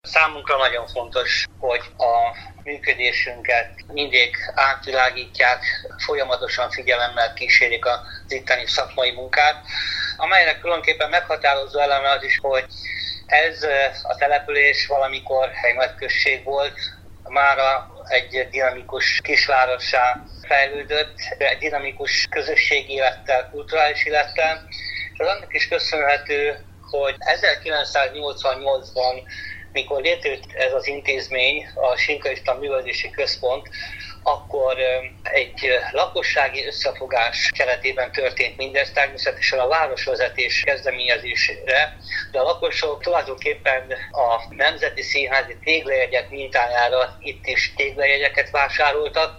Számunkra nagyon fontos, hogy a működésünket mindig átvilágítják, folyamatosan figyelemmel kísérik az itteni szakmai munkát, amelynek tulajdonképpen meghatározó eleme az is, hogy ez a település valamikor egy nagy község volt, mára egy dinamikus kisvárossá fejlődött, egy dinamikus közösségi élettel, kulturális élettel, és az annak is köszönhető, hogy 1988-ban, mikor létrejött ez az intézmény, a Sinka István Művelődési Központ, akkor egy lakossági összefogás keretében történt mindez, természetesen a városvezetés kezdeményezésére, de a lakosok tulajdonképpen a Nemzeti Színházi téglajegyek mintájára itt is téglajegyeket vásároltak,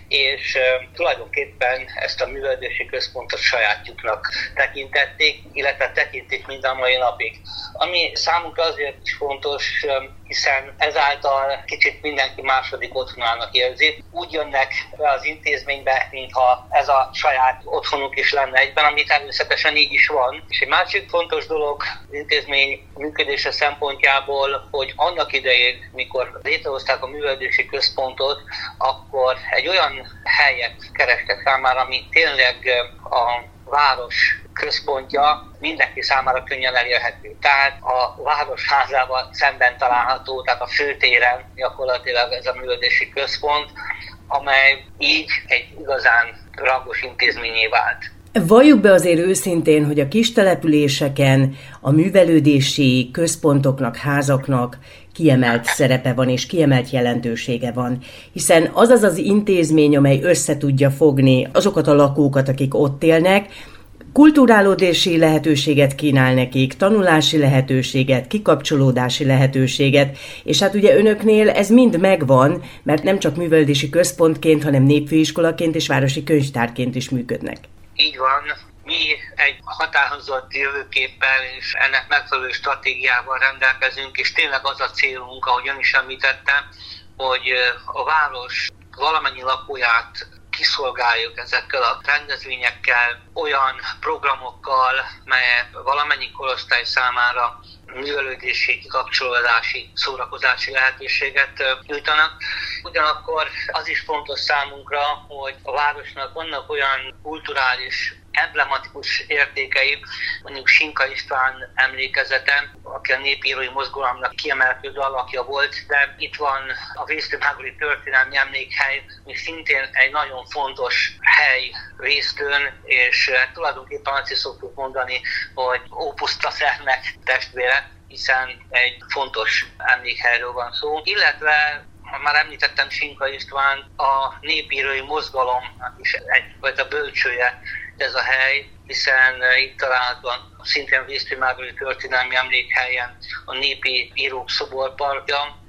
és tulajdonképpen ezt a művelődési központot sajátjuknak tekintették, illetve tekintik mind a mai napig. Ami számunkra azért is fontos, hiszen ezáltal kicsit mindenki második otthonának érzi. Úgy jönnek be az intézménybe, mintha ez a saját otthonuk is lenne egyben, ami természetesen így is van. És egy másik fontos dolog az intézmény működése szempontjából, hogy annak idején, mikor létrehozták a művelődési központot, akkor egy olyan helyet kerestek számára, ami tényleg a város központja, mindenki számára könnyen elérhető. Tehát a városházával szemben található, tehát a főtéren gyakorlatilag ez a művelődési központ, amely így egy igazán rangos intézményé vált. Valljuk be azért őszintén, hogy a kis településeken a művelődési központoknak, házaknak kiemelt szerepe van és kiemelt jelentősége van, hiszen az az intézmény, amely össze tudja fogni azokat a lakókat, akik ott élnek, kulturálódási lehetőséget kínál nekik, tanulási lehetőséget, kikapcsolódási lehetőséget, és hát ugye önöknél ez mind megvan, mert nem csak művelődési központként, hanem népfőiskolaként és városi könyvtárként is működnek. Így van. Mi egy határozott jövőképpel és ennek megfelelő stratégiával rendelkezünk, és tényleg az a célunk, ahogy ön is említette, hogy a város valamennyi lakóját kiszolgáljuk ezekkel a rendezvényekkel, olyan programokkal, melyek valamennyi korosztály számára művelődési, kikapcsolódási, szórakozási lehetőséget nyújtanak. Ugyanakkor az is fontos számunkra, hogy a városnak vannak olyan kulturális, emblematikus értékei, mondjuk Sinka István emlékezete, aki a népírói mozgalomnak kiemelkedő alakja volt, de itt van a Vésztőmágori történelmi emlékhely, ami szintén egy nagyon fontos hely Vésztőn, és tulajdonképpen azt is szoktuk mondani, hogy Ópuszta Szernek testvére, hiszen egy fontos emlékhelyről van szó. Illetve már említettem Sinka István, a népírói mozgalom is egyfajta bölcsője ez a hely, hiszen itt található szintén Vésztőmágori történelmi emlékhelyen a népi írók szoborparkja,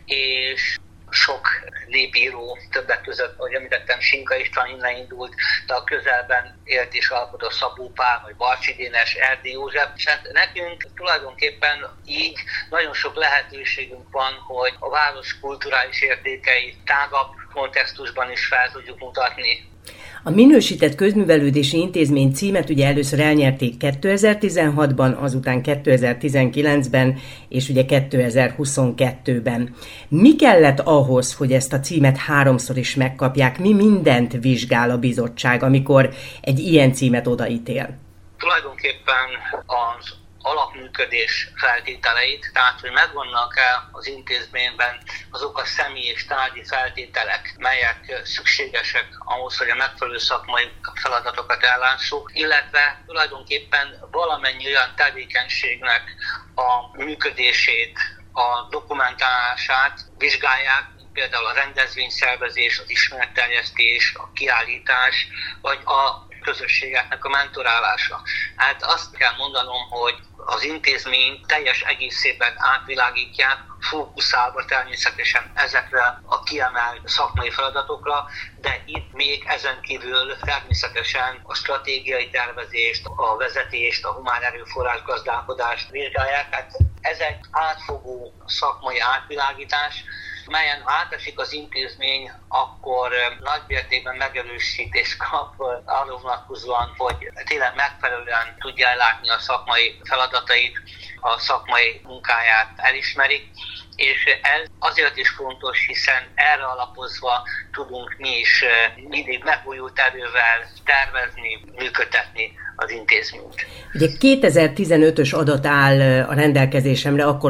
és sok népíró, többek között, ahogy említettem, Sinka István innen indult, de a közelben élt és alkotott Szabó Pál, vagy Barcsi Dénes, Erdély József. És hát nekünk tulajdonképpen így nagyon sok lehetőségünk van, hogy a város kulturális értékeit tágabb kontextusban is fel tudjuk mutatni. A minősített közművelődési intézmény címet ugye először elnyerték 2016-ban, azután 2019-ben és ugye 2022-ben. Mi kellett ahhoz, hogy ezt a címet 3-szor is megkapják? Mi mindent vizsgál a bizottság, amikor egy ilyen címet odaítél? Tulajdonképpen az alapműködés feltételeit, tehát hogy megvannak-e az intézményben azok a személyi és tárgyi feltételek, melyek szükségesek ahhoz, hogy a megfelelő szakmai feladatokat ellássuk, illetve tulajdonképpen valamennyi olyan tevékenységnek a működését, a dokumentálását vizsgálják, például a rendezvényszervezés, az ismeretterjesztés, a kiállítás, vagy a közösségeknek a mentorálása. Hát azt kell mondanom, hogy az intézmény teljes egészében átvilágítják, fókuszálva természetesen ezekre a kiemelt szakmai feladatokra, de itt még ezen kívül természetesen a stratégiai tervezést, a vezetést, a humán erőforrás gazdálkodást vizsgálják. Hát ez egy átfogó szakmai átvilágítás, melyen átesik az intézmény, akkor nagymértékben megerősítést kap arra vonatkozóan, hogy tényleg megfelelően tudja ellátni a szakmai feladatait, a szakmai munkáját elismerik, És ez azért is fontos, hiszen erre alapozva tudunk mi is mindig megújult erővel tervezni, működtetni az intézményt. Ugye 2015-ös adat áll a rendelkezésemre, akkor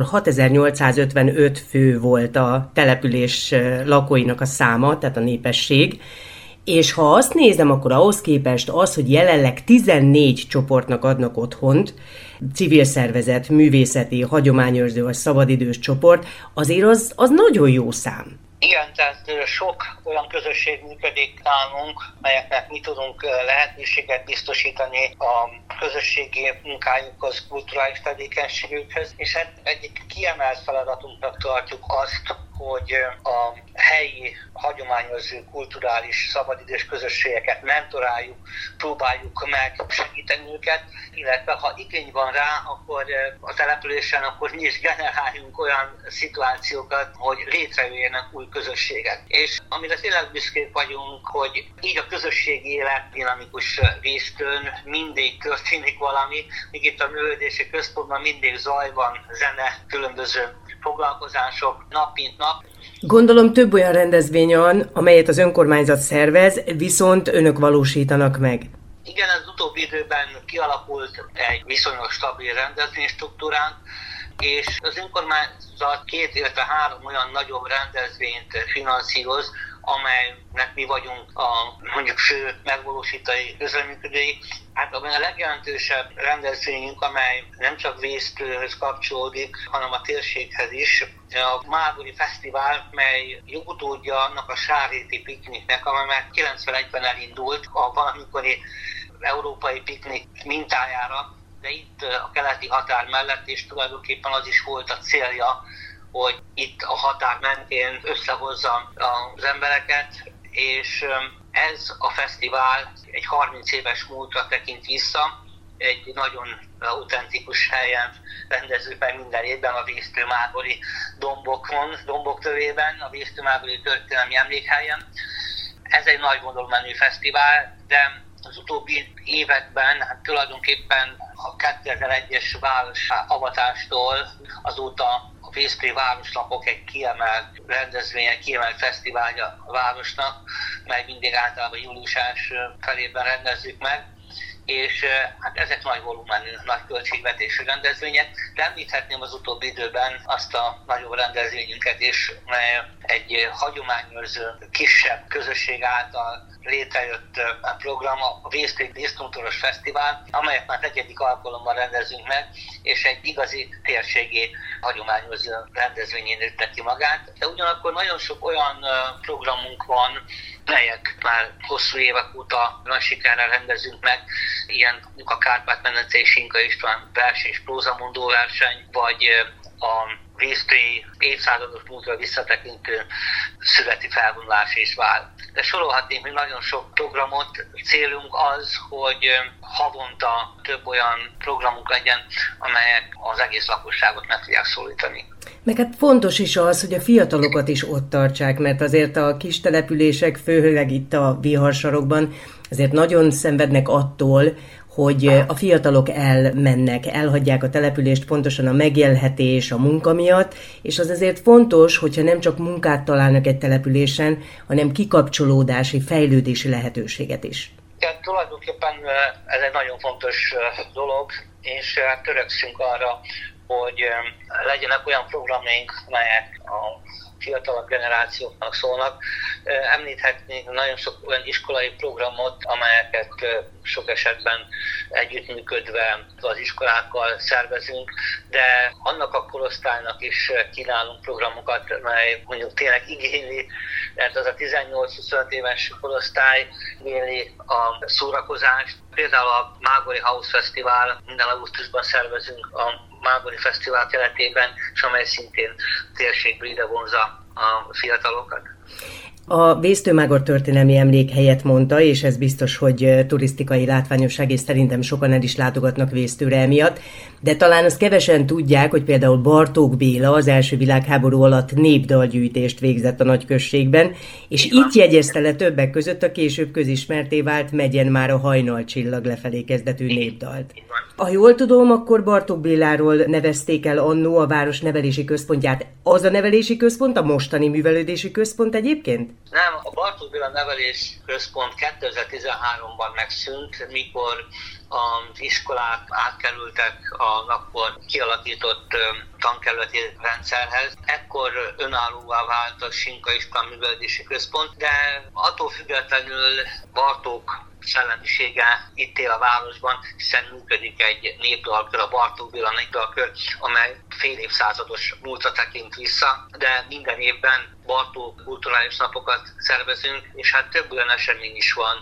6855 fő volt a település lakóinak a száma, tehát a népesség, és ha azt nézem, akkor ahhoz képest az, hogy jelenleg 14 csoportnak adnak otthont, civil szervezet, művészeti, hagyományőrző vagy szabadidős csoport, azért az nagyon jó szám. Igen, tehát sok olyan közösség működik nálunk, melyeknek mi tudunk lehetőséget biztosítani a közösségi munkájukhoz, kulturális tevékenységükhöz, és hát egyik kiemelt feladatunknak tartjuk azt, hogy a helyi hagyományozó kulturális szabadidős közösségeket mentoráljuk, próbáljuk meg segíteni őket, illetve ha igény van rá, akkor a településen akkor mi is generáljunk olyan szituációkat, hogy létrejöjjenek új közösségek. És amire tényleg büszkék vagyunk, hogy így a közösségi élet dinamikus Vésztőn mindig történik valami, míg itt a művelődési központban mindig zaj van, zene, különböző foglalkozások nap mint nap. Gondolom több olyan rendezvény van, amelyet az önkormányzat szervez, viszont önök valósítanak meg. Igen, az utóbbi időben kialakult egy viszonylag stabil rendezvénystruktúránk, és az önkormányzat 2, illetve 3 olyan nagyobb rendezvényt finanszíroz, amelynek mi vagyunk a mondjuk fő megvalósítói, közreműködői. Hát a legjelentősebb rendezvényünk, amely nem csak Vésztőhöz kapcsolódik, hanem a térséghez is, a Mágori Fesztivál, mely jogutódja annak a Sárréti pikniknek, amely már 91-ben elindult a valamikori európai piknik mintájára, de itt a keleti határ mellett, és tulajdonképpen az is volt a célja, hogy itt a határ mentén összehozza az embereket, és ez a fesztivál egy 30 éves múltra tekint vissza, egy nagyon autentikus helyen rendező meg minden évben a Vésztő-Mágori dombok tövében, a Vésztő-Mágori történelmi emlékhelyen. Ez egy nagy volumenű fesztivál, de az utóbbi években hát tulajdonképpen a 2001-es városavatástól azóta a Vésztői Városnapok egy kiemelt rendezvénye, kiemelt fesztiválja a városnak, mely mindig általában július felében rendezzük meg, és hát ezek nagy volumenű, nagy költségvetésű rendezvények, de említhetném az utóbbi időben azt a nagyobb rendezvényünket is, mely egy hagyományőrző, kisebb közösség által létrejött program, a Vésztői Vésztontoros Fesztivál, amelyet már 4. alkalommal rendezünk meg, és egy igazi térségi hagyományőrző rendezvényén nőtte ki magát. De ugyanakkor nagyon sok olyan programunk van, melyek már hosszú évek óta nagy sikerrel rendezünk meg, ilyen a Kárpát-medence és Sinka István vers és prózamondó verseny, vagy a Vésztői évszázados múltra visszatekintő születi felvonulás és vál. De sorolhatnék még nagyon sok programot. Célunk az, hogy havonta több olyan programunk legyen, amelyek az egész lakosságot meg tudják szólítani. Meg hát fontos is az, hogy a fiatalokat is ott tartsák, mert azért a kis települések, főleg itt a viharsarokban, azért nagyon szenvednek attól, hogy a fiatalok elmennek, elhagyják a települést pontosan a megélhetés, a munka miatt, és az azért fontos, hogyha nem csak munkát találnak egy településen, hanem kikapcsolódási, fejlődési lehetőséget is. Igen, tulajdonképpen ez egy nagyon fontos dolog, és törekszünk arra, hogy legyenek olyan programjaink, melyek a fiatalabb generációknak szólnak. Említhetnék nagyon sok olyan iskolai programot, amelyeket sok esetben együttműködve az iskolákkal szervezünk, de annak a korosztálynak is kínálunk programokat, mely mondjuk tényleg igényli, mert az a 18-25 éves korosztály igényli a szórakozást. Például a Mágori House Fesztivál, minden augusztusban szervezünk a Mágori Fesztivál keretében, és amely szintén térségből ide vonza a fiatalokat. A Vésztőmágor történelmi emlékhelyet mondta, és ez biztos, hogy turisztikai látványosság, és szerintem sokan el is látogatnak Vésztőre emiatt, de talán azt kevesen tudják, hogy például Bartók Béla az első világháború alatt népdalgyűjtést végzett a nagyközségben, és itt jegyezte le többek között a később közismertté vált Megyen már a hajnalcsillag lefelé kezdetű népdalt. Ha jól tudom, akkor Bartók Béláról nevezték el annó a város nevelési központját. Az a nevelési központ, a mostani művelődési központ egyébként? Nem, a Bartók Béla nevelési központ 2013-ban megszűnt, mikor az iskolák átkerültek a akkor kialakított tankerületi rendszerhez. Ekkor önállóvá vált a Sinka István Művelődési Központ, de attól függetlenül Bartók szellemisége itt él a városban, hiszen működik egy népdalkör, a Bartók Béla népdalkör, amely fél évszázados múltra tekint vissza, de minden évben Bartók kulturális napokat szervezünk, és hát több olyan esemény is van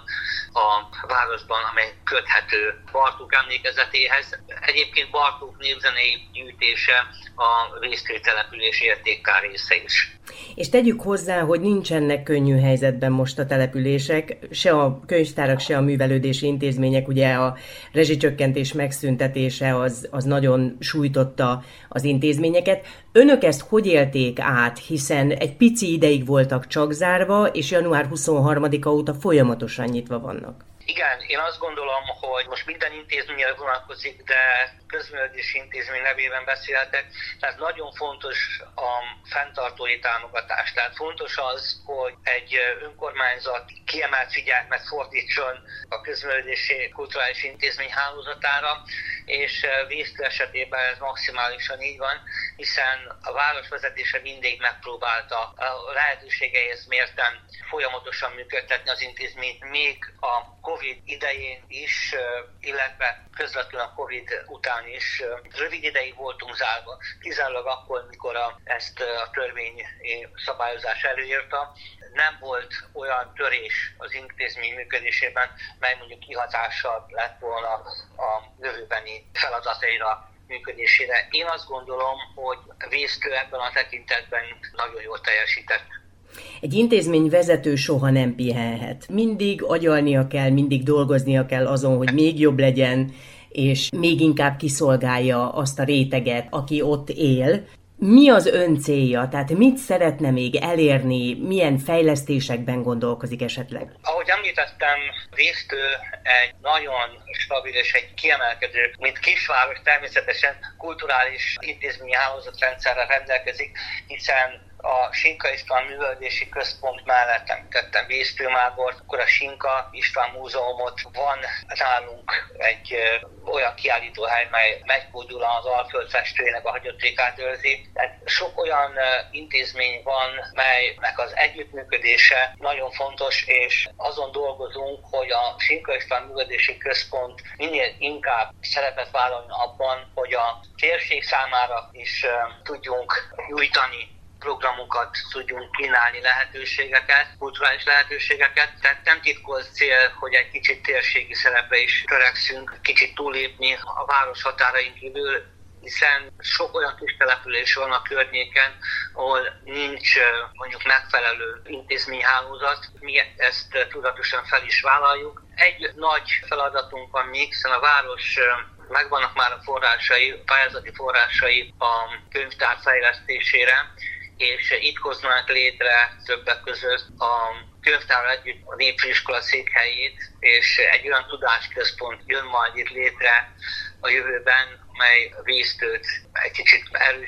a városban, amely köthető Bartók emlékezetéhez. Egyébként Bartók népzenei gyűjtése a Vésztői település értéktár része is. És tegyük hozzá, hogy nincsenek könnyű helyzetben most a települések, se a könyvtárak, se a művelődési intézmények, ugye a rezsicsökkentés megszüntetése az nagyon sújtotta az intézményeket. Önök ezt hogy élték át, hiszen egy pici ideig voltak csak zárva, és január 23-a óta folyamatosan nyitva vannak? Igen, én azt gondolom, hogy most minden intézményre vonatkozik, de közművelődési intézmény nevében beszélhetek, tehát nagyon fontos a fenntartói támogatás. Tehát fontos az, hogy egy önkormányzat kiemelt figyelmet fordítson a közművelődési kulturális intézmény hálózatára, és Vésztő esetében ez maximálisan így van, hiszen a városvezetése mindig megpróbálta a lehetőségeihez mérten folyamatosan működtetni az intézményt, még a Covid idején is, illetve közvetlenül a Covid után is. Rövid ideig voltunk zárva, kizárólag akkor, mikor ezt a törvény szabályozás előírta. Nem volt olyan törés az intézmény működésében, mely mondjuk kihatással lett volna a jövőbeni feladataira, működésére. Én azt gondolom, hogy Vésztő ebben a tekintetben nagyon jól teljesített. Egy intézmény vezető soha nem pihenhet. Mindig agyalnia kell, mindig dolgoznia kell azon, hogy még jobb legyen, és még inkább kiszolgálja azt a réteget, aki ott él. Mi az ön célja? Tehát mit szeretne még elérni? Milyen fejlesztésekben gondolkozik esetleg? Ahogy említettem, Vésztő egy nagyon stabil és egy kiemelkedő, mint kisváros természetesen kulturális intézményi hálózatrendszerrel rendelkezik, hiszen a Sinka István Művelődési Központ mellett említettem Vésztőmágort, akkor a Sinka István Múzeumot, van nálunk egy olyan kiállítóhely, mely Megykó Gyula az Alföld festőjének a hagyatékát őrzi. Tehát sok olyan intézmény van, melynek az együttműködése nagyon fontos, és azon dolgozunk, hogy a Sinka István Művelődési Központ minél inkább szerepet vállaljon abban, hogy a térség számára is tudjunk nyújtani programokat, tudjunk kínálni lehetőségeket, kulturális lehetőségeket. Tehát nem titkolt cél, hogy egy kicsit térségi szerepre is törekszünk, kicsit túllépni a város határain kívül, hiszen sok olyan kis település van a környéken, ahol nincs mondjuk megfelelő intézményhálózat. Mi ezt tudatosan fel is vállaljuk. Egy nagy feladatunk van még, hiszen a város megvannak már a forrásai, pályázati forrásai a könyvtár fejlesztésére, és itt hoznak létre többek között a könyvtárral együtt a népfőiskola székhelyét, és egy olyan tudásközpont jön majd itt létre a jövőben, mely Vésztőt egy kicsit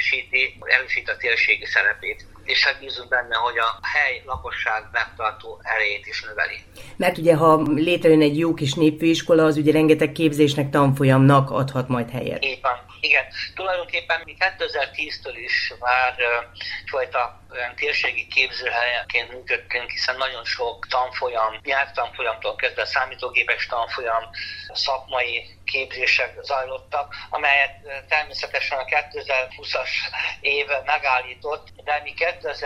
erősíti a térségi szerepét. És hát bízunk benne, hogy a hely lakosság megtartó erejét is növeli. Mert ugye, ha létrejön egy jó kis népfőiskola, az ugye rengeteg képzésnek, tanfolyamnak adhat majd helyet. Így van. Igen, tulajdonképpen mi 2010-től is már egyfajta térségi képzőhelyenként működtünk, hiszen nagyon sok tanfolyam, nyelvtanfolyamtól kezdve számítógépes tanfolyam, szakmai képzések zajlottak, amelyet természetesen a 2020-as év megállított, de mi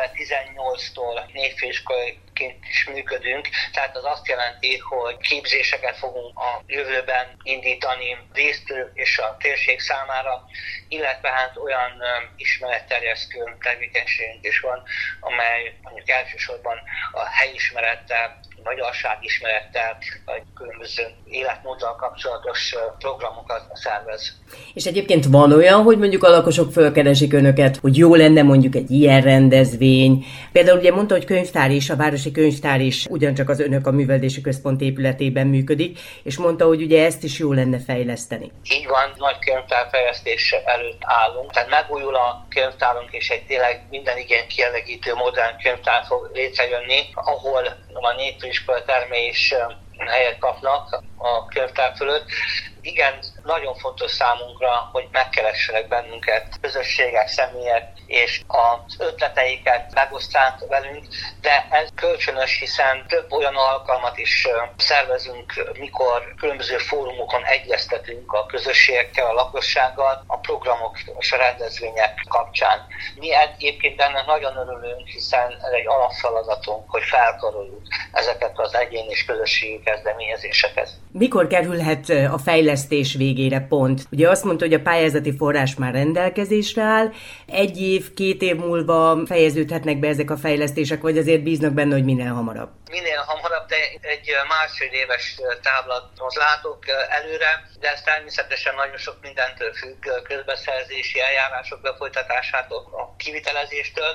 2018-tól névfőiskolaként is működünk, tehát az azt jelenti, hogy képzéseket fogunk a jövőben indítani résztvevők és a térség számára, illetve hát olyan ismeretterjesztő tevékenységünk is van, amely mondjuk elsősorban a helyismerettel, magyarságismerettel, vagy különböző életmóddal kapcsolatos programokat szervez. És egyébként van olyan, hogy mondjuk a lakosok fölkeresik önöket, hogy jó lenne mondjuk egy ilyen rendezvény. Például ugye mondta, hogy könyvtár is, a Városi Könyvtár is ugyancsak az önök a Művelődési Központ épületében működik, és mondta, hogy ugye ezt is jó lenne fejleszteni. Így van, nagy könyvtárfejlesztés előtt állunk. Tehát megújul a könyvtárunk, és egy tényleg minden igényt kielégítő modern könyvtár fog létrejönni, ahol a névfőiskola termei is helyet kapnak a könyvtár fölött. Igen, nagyon fontos számunkra, hogy megkeressenek bennünket közösségek, személyek, és az ötleteiket megosztják velünk, de ez kölcsönös, hiszen több olyan alkalmat is szervezünk, mikor különböző fórumokon egyeztetünk a közösségekkel, a lakossággal, a programok és a rendezvények kapcsán. Mi egyébként ennek nagyon örülünk, hiszen ez egy alapfeladatunk, hogy felkaroljuk ezeket az egyéni és közösségi kezdeményezéseket. Mikor kerülhet a fejlesztés végére pont? Ugye azt mondta, hogy a pályázati forrás már rendelkezésre áll, 1 év, 2 év múlva fejeződhetnek be ezek a fejlesztések, vagy azért bíznak benne, hogy minél hamarabb? Minél hamarabb, de egy másfél éves távlatot látok előre, de ez természetesen nagyon sok mindentől függ, közbeszerzési eljárások befolytatásától, a kivitelezéstől,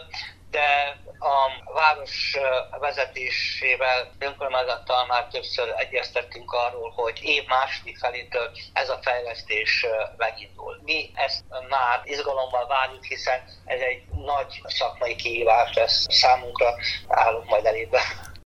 de a város vezetésével, önkormányzattal már többször egyeztettünk arról, hogy év második felétől ez a fejlesztés megindul. Mi ezt már izgalommal várjuk, hiszen ez egy nagy szakmai kihívás lesz számunkra, állunk majd elébe.